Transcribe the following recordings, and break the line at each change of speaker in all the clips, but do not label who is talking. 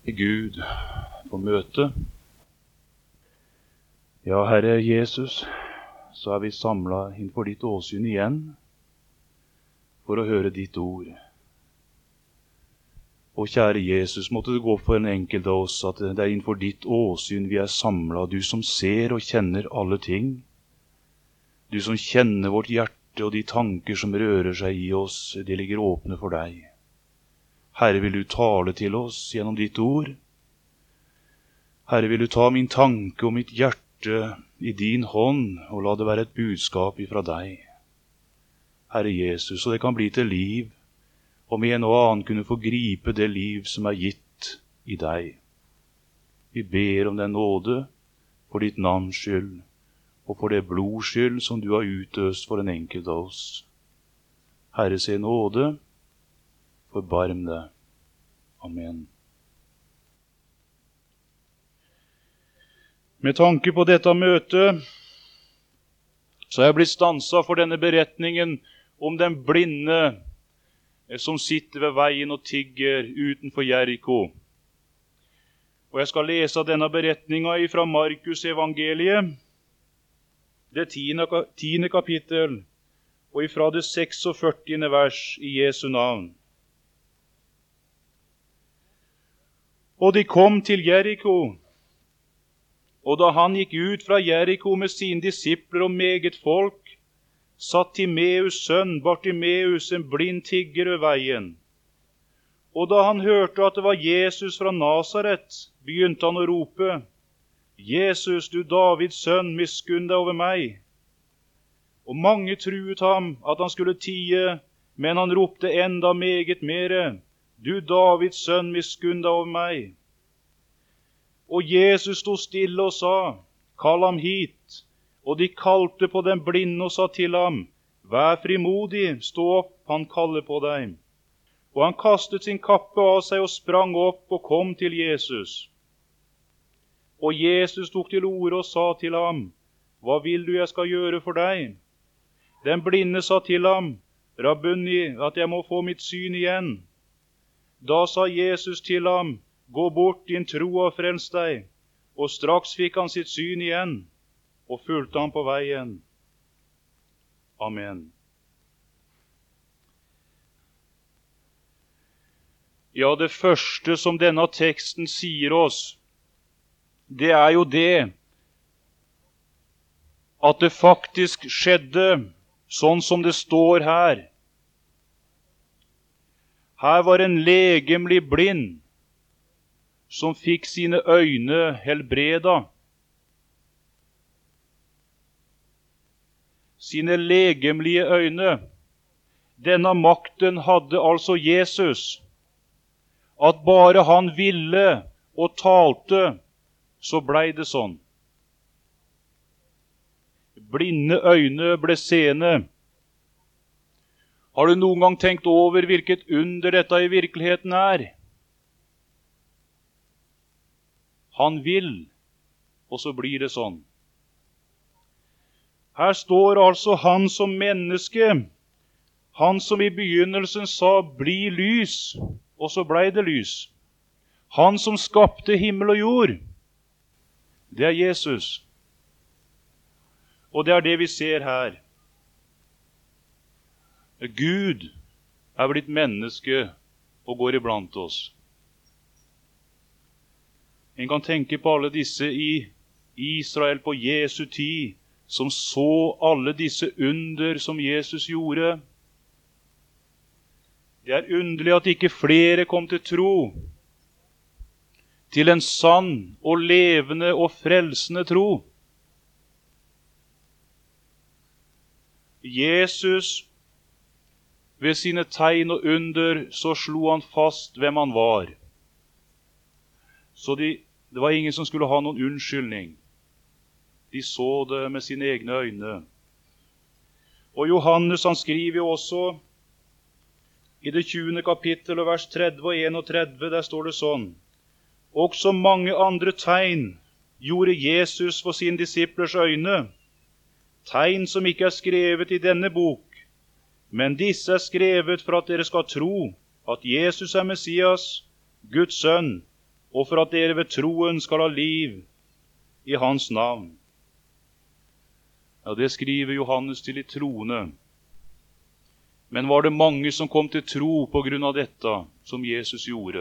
Gud på møte. Ja, Herre Jesus, så er vi samlet innenfor ditt åsyn igjen for å høre ditt ord. Og kjære Jesus, måtte det gå opp for en enkelt av oss at det er innenfor ditt åsyn vi er samlet, du som ser og kjenner alle ting, du som kjenner vårt hjerte og de tanker som rører seg i oss, de ligger åpne for deg. Herre, vil du tale til oss gjennom ditt ord? Herre, vil du ta min tanke og mitt hjerte i din hånd, og la det være et budskap ifra deg. Herre Jesus, så det kan bli til liv, om en og annen kunne få gripe det liv som er gitt i deg. Vi ber om den nåde for ditt navns skyld, og for det blods skyld som du har utøst for en enkelt av oss. Herre, se nåde, forbarm deg. Amen. Med tanke på dette møtet, så er jeg blitt stanset for denne beretningen om den blinde som sitter ved veien og tigger utenfor Jeriko. Og jeg skal lese denne beretningen fra Markus evangeliet, det 10. kapittel, og ifra det 46. vers i Jesu navn. Og de kom til Jeriko, og da han gikk ut fra Jeriko med sine disipler og meget folk, satt Timeus' sønn Bartimeus, en blind tigger ved veien. Og da han hørte at det var Jesus fra Nasaret, begynte han å rope, Jesus, du Davids sønn, miskunn deg over meg. Og mange truet ham at han skulle tie, men han ropte enda meget mere, du Davids sønn, miskunn deg over meg. Og Jesus stod stille og sa, kall ham hit. Og de kalte på den blinde og sa til ham, vær frimodig, stå opp, han kaller på deg. Og han kastet sin kappe av seg og sprang opp og kom til Jesus. Og Jesus tok til orde og sa til ham, hva vil du jeg skal gjøre for deg? Den blinde sa til ham, Rabbuni, at jeg må få mitt syn igjen. Da sa Jesus til ham, gå bort, din tro har frelst deg. Og straks fikk han sitt syn igjen, og fulgte han på veien. Amen. Ja, det første som denne teksten sier oss, det er jo det at det faktisk skjedde sånn som det står her. Her var en legemlig blind som fikk sine øyne helbreda. Sine legemlige øyne. Denne makten hadde altså Jesus. At bare han ville og talte, så blei det sånn. Blinde øyne ble seende. Har du noen gang tenkt over hvilket under dette i virkeligheten er? Han vil, og så blir det sånn. Her står altså han som menneske, han som i begynnelsen sa, bli lys, og så blei det lys. Han som skapte himmel og jord, det er Jesus. Og det er det vi ser her. Gud er blitt menneske og går iblant oss. En kan tenke på alle disse i Israel på Jesu tid, som så alle disse under som Jesus gjorde. Det er underlig at ikke flere kom til tro, til en sann og levende og frelsende tro. Jesus, ved sine tegn og under, så slo han fast hvem han var. Så det var ingen som skulle ha noen unnskyldning. De så det med sine egne øyne. Og Johannes, han skriver jo også i det 20. kapittel, vers 30 og 31, der står det sånn, også mange andre tegn gjorde Jesus for sine disiplers øyne, tegn som ikke er skrevet i denne bok, men disse er skrevet for at dere skal tro at Jesus er Messias, Guds sønn, og for at dere ved troen skal ha liv i hans navn. Ja, det skriver Johannes til de troende. Men var det mange som kom til tro på grunn av dette som Jesus gjorde?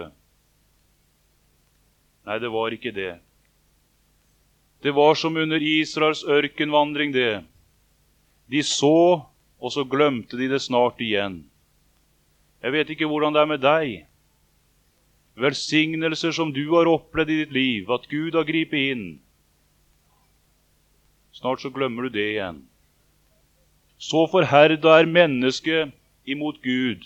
Nei, det var ikke det. Det var som under Israels ørkenvandring det. De så, og så glemte de det snart igjen. Jeg vet ikke hvordan det er med deg. Velsignelser som du har opplevd i ditt liv, at Gud har gripet inn. Snart så glemmer du det igjen. Så forherdet er mennesket imot Gud.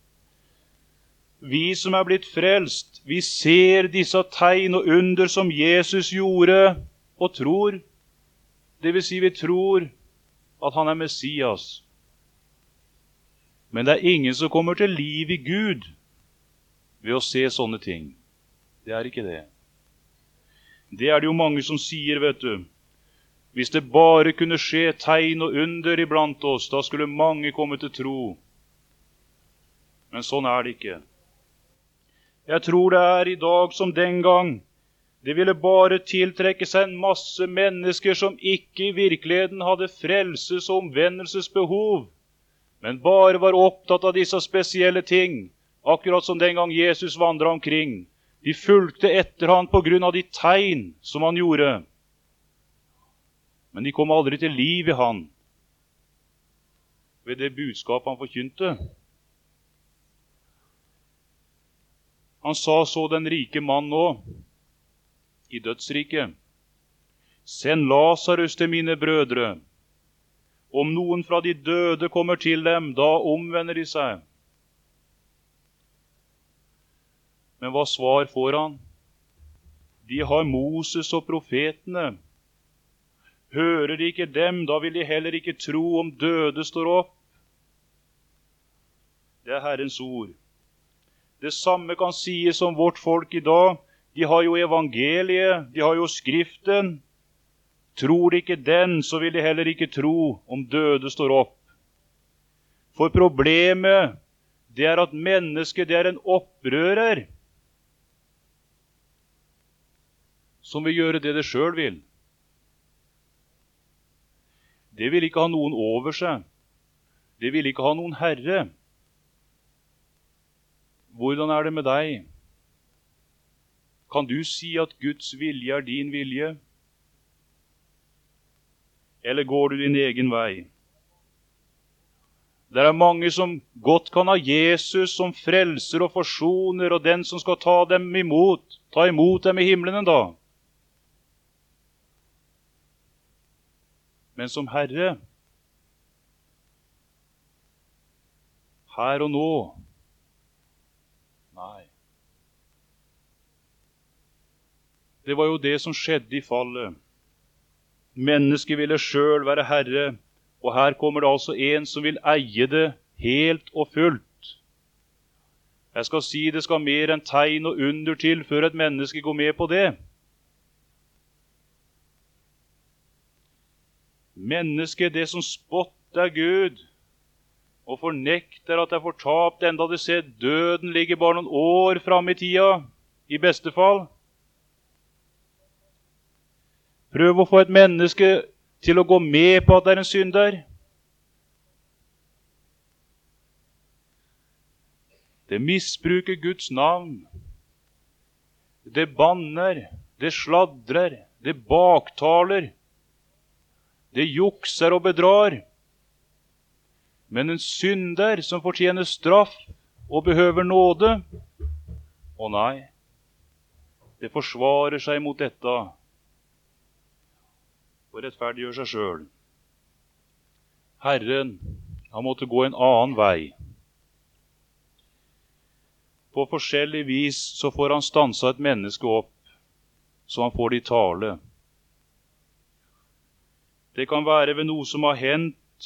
Vi som er blitt frelst, vi ser disse tegn og under som Jesus gjorde, og tror. Det vil si vi tror at han er Messias. Men det er ingen som kommer til liv i Gud ved å se sånne ting. Det er ikke det. Det er det jo mange som sier, vet du. Hvis det bare kunne skje tegn og under iblant oss, da skulle mange komme til tro. Men sånn er det ikke. Jeg tror det er i dag som den gang. Det ville bare tiltrekke seg en masse mennesker som ikke i virkeligheten hadde frelses- og omvendelsesbehov, men bare var opptatt av disse spesielle ting, akkurat som den gang Jesus vandret omkring. De fulgte etter han på grunn av de tegn som han gjorde. Men de kom aldri til liv i han ved det budskap han forkynte. Han sa så den rike mann nå i dødsriket: Send Lazarus til mine brødre. Om noen fra de døde kommer til dem, da omvender de seg. Men hva svar får han? De har Moses og profetene. Hører de ikke dem, da vil de heller ikke tro om døde står opp. Det er Herrens ord. Det samme kan sies om vårt folk i dag. De har jo evangeliet, de har jo Skriften. Tror de ikke den, så vil de heller ikke tro om døde står opp. For problemet, det er at mennesket, det er en opprører som vil gjøre det det selv vil. Det vil ikke ha noen over seg. Det vil ikke ha noen herre. Hvordan er det med deg? Kan du si at Guds vilje er din vilje? Eller går du din egen vei? Det er mange som godt kan ha Jesus som frelser og forsoner, og den som skal ta imot dem i himmelen en dag. Men som Herre, her og nå, nei. Det var jo det som skjedde i fallet. Mennesket ville selv være herre, og her kommer det altså en som vil eie det helt og fullt. Jeg skal si det skal mer enn tegn og under til før et menneske går med på det. Mennesket, det som spotter Gud, og fornekter at det er fortapt, enda det ser døden ligger bare noen år frem i tida, i beste fall. Prøv å få et menneske til å gå med på at det er en synder. Det misbruker Guds navn. Det banner, det sladrer, det baktaler. Det jukser og bedrar. Men en synder som fortjener straff og behøver nåde, å nei, det forsvarer seg mot dette og rettferdiggjør seg selv. Herren, han måtte gå en annen vei. På forskjellig vis så får han stansa et menneske opp, så han får det i tale. Det kan være ved noe som har hendt,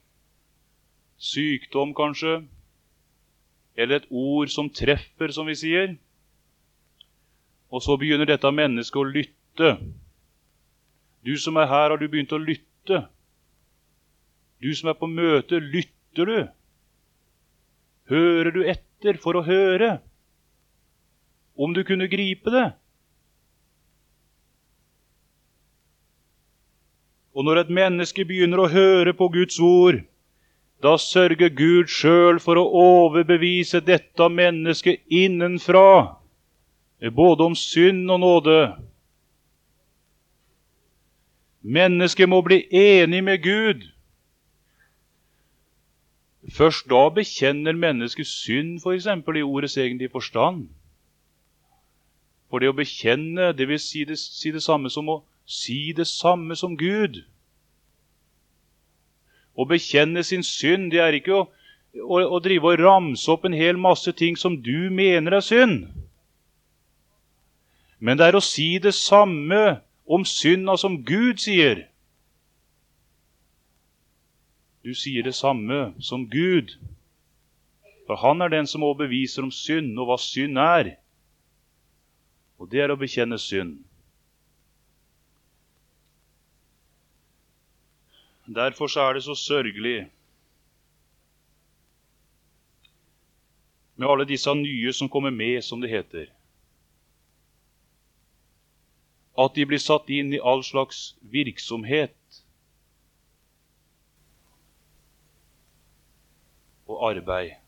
sykdom kanskje, eller et ord som treffer, som vi sier. Og så begynner dette mennesket å lytte. Du som er her, har du begynt å lytte? Du som er på møte, lytter du? Hører du etter for å høre? om du kunne gripe det. Og når et menneske begynner å høre på Guds ord, da sørger Gud selv for å overbevise dette mennesket innenfra, både om synd og nåde. Mennesket må bli enig med Gud. Først da bekjenner mennesket synd, for eksempel, i ordets egentlige forstand. For det å bekjenne, det vil si det samme som å si det samme som Gud. Å bekjenne sin synd, det er ikke å drive og ramse opp en hel masse ting som du mener er synd. Men det er å si det samme om synda som Gud sier. Du sier det samme som Gud. For han er den som overbeviser om synd og hva synd er. Og det er å bekjenne synd. Derfor så er det så sørgelig med alle disse nye som kommer med, som det heter. At de blir satt inn i all slags virksomhet og arbeid.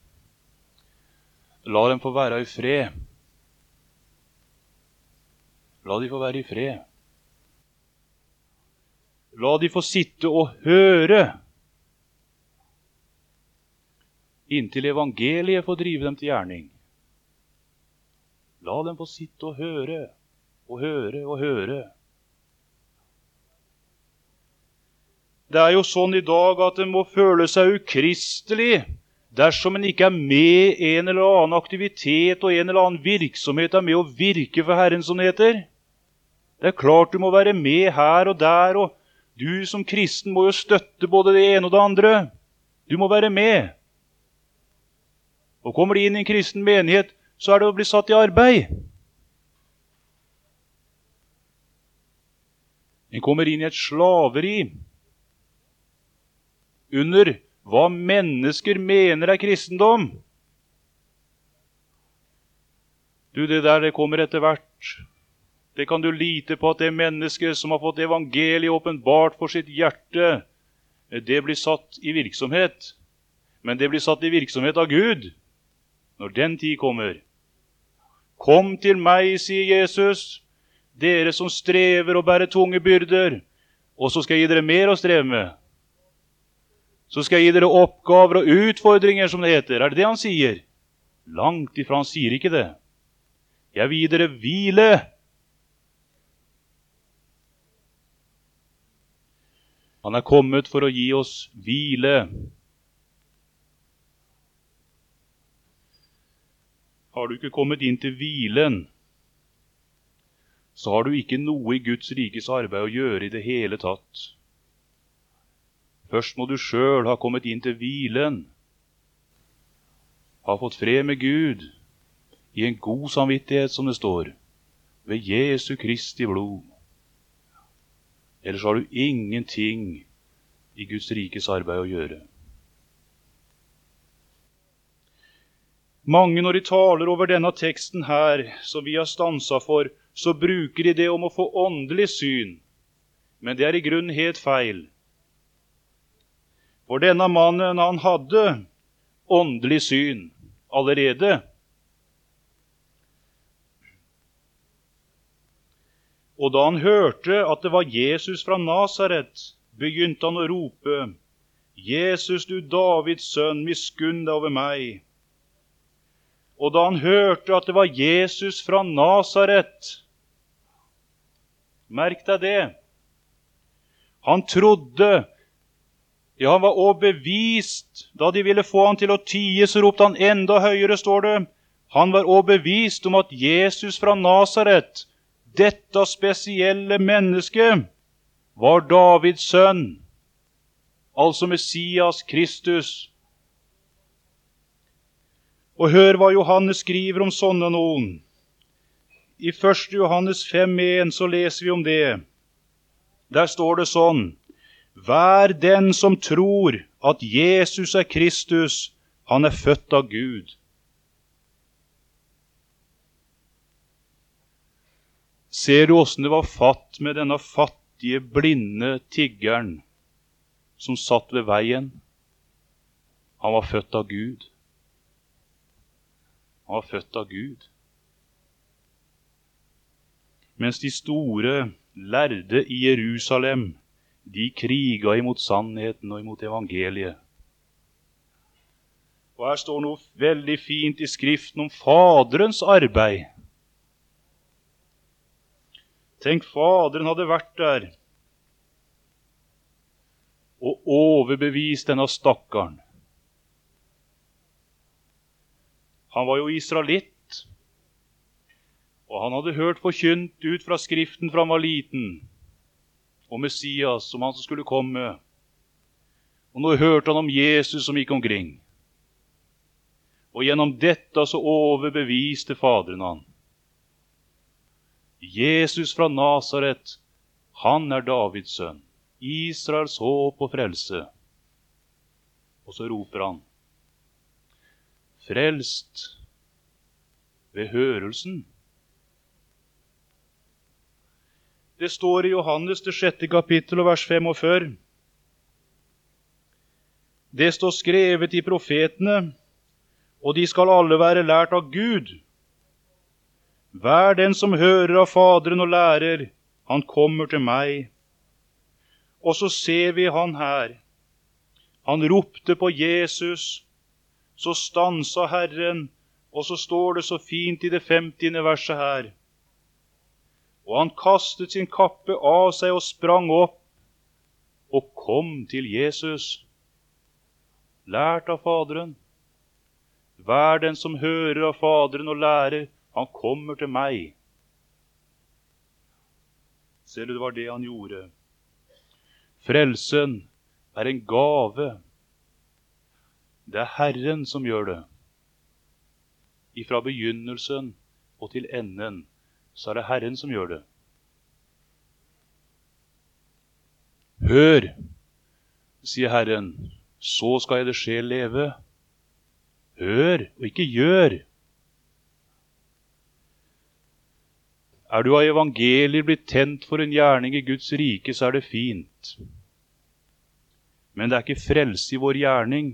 La dem få være i fred. La de få være i fred. La de få sitte og høre inntil evangeliet får drive dem til gjerning. La dem få sitte og høre, og høre, og høre. Det er jo sånn i dag at en må føle seg ukristelig dersom en ikke er med i en eller annen aktivitet og en eller annen virksomhet er med å virke for Herren, som det heter. Det er klart du må være med her og der, og du som kristen må jo støtte både det ene og det andre. Du må være med. Og kommer de inn i en kristen menighet, så er det å bli satt i arbeid. En kommer inn i et slaveri under hva mennesker mener er kristendom. Du, det der det kommer etter hvert. Det kan du lite på at det mennesket som har fått evangeliet åpenbart for sitt hjerte, det blir satt i virksomhet. Men det blir satt i virksomhet av Gud når den tid kommer. Kom til meg, sier Jesus, dere som strever og bærer tunge byrder, og så skal jeg gi dere mer å streve med. Så skal jeg gi dere oppgaver og utfordringer, som det heter. Er det det han sier? Langt ifra, han sier ikke det. Jeg vil gi dere hvile. Han er kommet for å gi oss hvile. Har du ikke kommet inn til hvilen, så har du ikke noe i Guds rikes arbeid å gjøre i det hele tatt. Først må du selv ha kommet inn til hvilen, ha fått fred med Gud, i en god samvittighet, som det står, ved Jesu Kristi blod. Ellers har du ingenting i Guds rikes arbeid å gjøre. Mange, når de taler over denne teksten her, som vi har stanset for, så bruker de det om å få åndelig syn. Men det er i grunnen helt feil. For denne mannen, han hadde åndelig syn allerede. Og da han hørte at det var Jesus fra Nazaret, begynte han å rope, Jesus, du Davids sønn, miskunn deg over meg. Og da han hørte at det var Jesus fra Nazaret, merk deg det, han trodde, ja, han var overbevist. Da de ville få han til å tie, så ropte han enda høyere, står det. Han var overbevist om at Jesus fra Nazaret, dette spesielle mennesket, var Davids sønn, altså Messias Kristus. Og hør hva Johannes skriver om sånne noen. I 1. Johannes 5,1 så leser vi om det. Der står det sånn, hver den som tror at Jesus er Kristus, han er født av Gud. Ser du hvordan det var fatt med denne fattige, blinde tiggeren som satt ved veien? Han var født av Gud. Han var født av Gud. Mens de store lærde i Jerusalem, de kriga imot sannheten og imot evangeliet. Og her står noe veldig fint i Skriften om Faderens arbeid. Tenk, Faderen hadde vært der og overbevist denne stakkaren. Han var jo israelitt, og han hadde hørt forkynt ut fra Skriften fra han var liten, og Messias som han som skulle komme. Og nå hørte han om Jesus som gikk omkring. Og gjennom dette så overbeviste Faderen han. Jesus fra Nasaret, han er Davids sønn, Israels håp og frelse. Og så roper han, frelst ved hørelsen. Det står i Johannes det 6. kapittel og vers 45. Det står skrevet i profetene, og de skal alle være lært av Gud. Hver den som hører av Faderen og lærer, han kommer til meg. Og så ser vi han her. Han ropte på Jesus, så stansa Herren, og så står det så fint i det 50. verset her. Og han kastet sin kappe av seg og sprang opp, og kom til Jesus. Lært av Faderen. Hver den som hører av Faderen og lærer, han kommer til meg. Ser du, det var det han gjorde. Frelsen er en gave. Det er Herren som gjør det. Ifra begynnelsen og til enden, så er det Herren som gjør det. Hør, sier Herren, så skal jeg det skje leve. Hør, og ikke gjør. Er du av evangeliet blitt tent for en gjerning i Guds rike, så er det fint. Men det er ikke frelse i vår gjerning.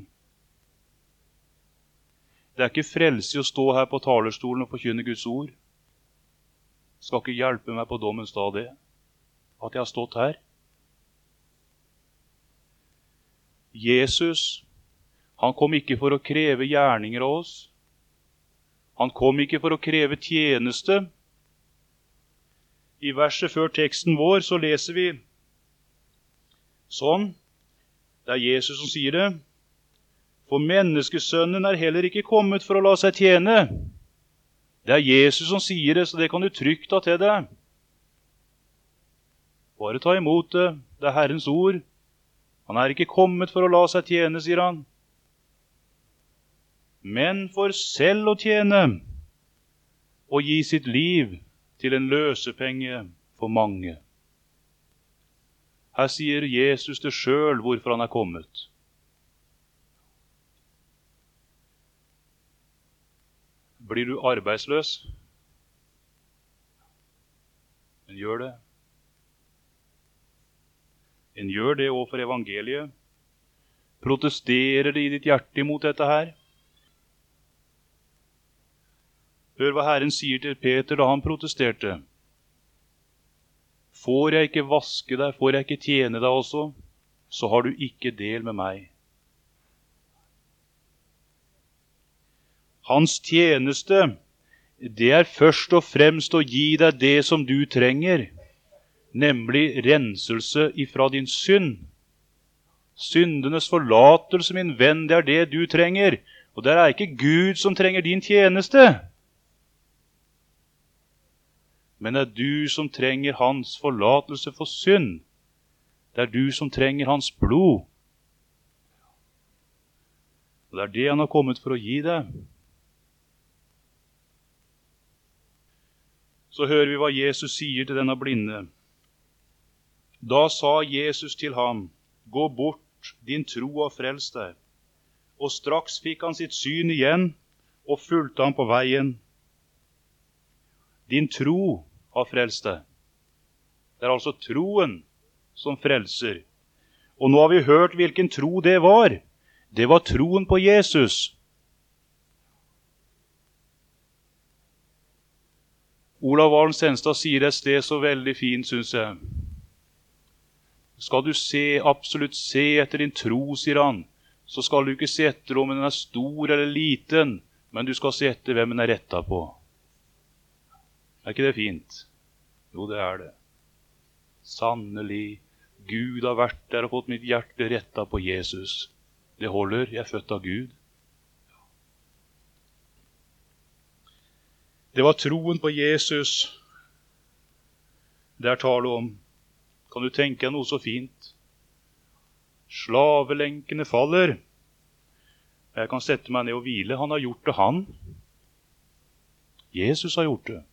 Det er ikke frelse i å stå her på talerstolen og forkynne Guds ord. Skal ikke hjelpe meg på dommens dag det, at jeg har stått her. Jesus, han kom ikke for å kreve gjerninger av oss. Han kom ikke for å kreve tjeneste. I verset før teksten vår så leser vi sånn, det er Jesus som sier det, for menneskesønnen er heller ikke kommet for å la seg tjene. Det er Jesus som sier det, så det kan du trygt ta til deg. Bare ta imot det, det er Herrens ord. Han er ikke kommet for å la seg tjene, sier han, men for selv å tjene og gi sitt liv til en løsepenge for mange. Her sier Jesus det selv hvorfor han er kommet. Blir du arbeidsløs? En gjør det. En gjør det også for evangeliet. Protesterer det i ditt hjerte imot dette her? Hør hva Herren sier til Peter da han protesterte. Får jeg ikke vaske deg, får jeg ikke tjene deg også, så har du ikke del med meg. Hans tjeneste, det er først og fremst å gi deg det som du trenger, nemlig renselse ifra din synd. Syndenes forlatelse, min venn, det er det du trenger, og det er ikke Gud som trenger din tjeneste. Men det er du som trenger hans forlatelse for synd. Det er du som trenger hans blod. Og det er det han har kommet for å gi deg. Så hører vi hva Jesus sier til denne blinde. Da sa Jesus til ham, gå bort, din tro har frelst deg. Og straks fikk han sitt syn igjen, og fulgte ham på veien. Din tro har frelst deg. Det altså troen som frelser. Og nå har vi hørt hvilken tro det var. Det var troen på Jesus. Olav Valen Senstad sier et sted så veldig fint, synes jeg. Skal du absolutt se etter din tro, sier han, så skal du ikke se etter om den er stor eller liten, men du skal se etter hvem den er rettet på. Er ikke det fint? Jo, det er det. Sannelig, Gud har vært der og fått mitt hjerte rettet på Jesus. Det holder, jeg er født av Gud. Det var troen på Jesus det er tale om. Kan du tenke deg noe så fint? Slavelenkene faller. Jeg kan sette meg ned og hvile. Han har gjort det, han. Jesus har gjort det.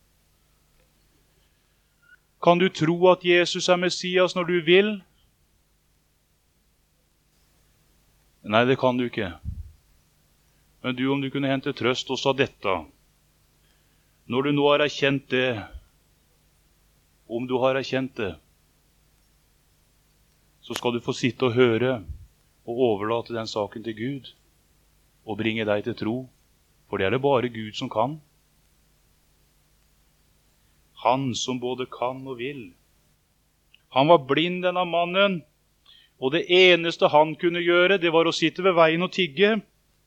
Kan du tro at Jesus er Messias når du vil? Nei, det kan du ikke. Men du, om du kunne hente trøst også av dette. Når du nå har erkjent det, om du har erkjent det, så skal du få sitte og høre og overlate den saken til Gud og bringe deg til tro, for det er det bare Gud som kan. Han som både kan og vil. Han var blind, denne mannen, og det eneste han kunne gjøre, det var å sitte ved veien og tigge.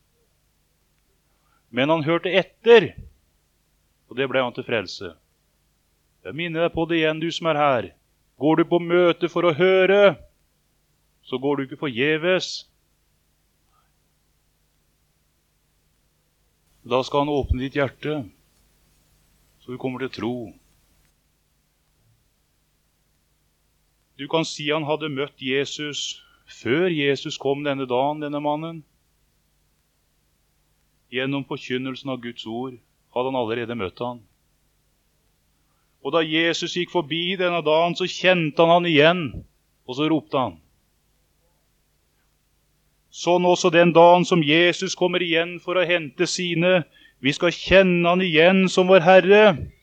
Men han hørte etter, og det ble han til frelse. Jeg minner deg på det igjen, du som er her. Går du på møte for å høre, så går du ikke forgjeves. Da skal han åpne ditt hjerte, så du kommer til tro. Du kan si han hadde møtt Jesus før Jesus kom denne dagen, denne mannen. Gjennom forkynnelsen av Guds ord hadde han allerede møtt han. Og da Jesus gikk forbi denne dagen, så kjente han igjen, og så ropte han. Sånn også den dagen som Jesus kommer igjen for å hente sine, vi skal kjenne han igjen som vår Herre.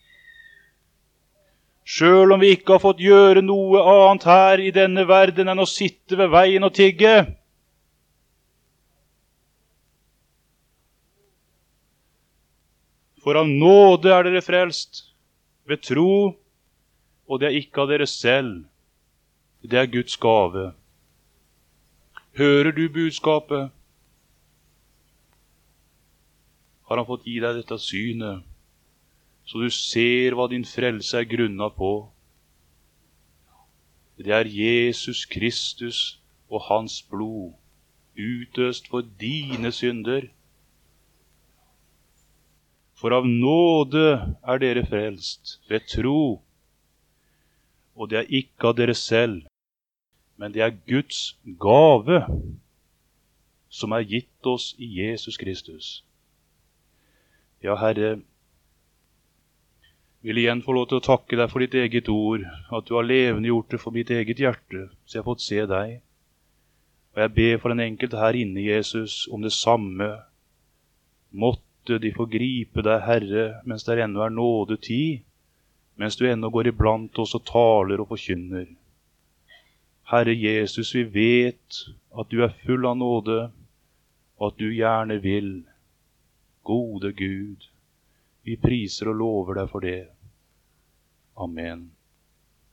Selv om vi ikke har fått gjøre noe annet her i denne verden enn å sitte ved veien og tigge. For av nåde er dere frelst, ved tro, og det er ikke av dere selv. Det er Guds gave. Hører du budskapet? Har han fått gi deg dette synet, så du ser hva din frelse er grunnet på? Det er Jesus Kristus og hans blod, utøst for dine synder. For av nåde er dere frelst, ved tro, og det er ikke av dere selv, men det er Guds gave som er gitt oss i Jesus Kristus. Ja, Herre, vil igjen få lov til å takke deg for ditt eget ord, at du har levende gjort det for mitt eget hjerte, så jeg har fått se deg. Og jeg ber for den enkelte her inne, Jesus, om det samme. Måtte de får gripe deg, Herre, mens det ennå er nådetid, mens du ennå går iblant oss og taler og forkynner. Herre Jesus, vi vet at du er full av nåde, og at du gjerne vil. Gode Gud, vi priser og lover deg for det. Amen.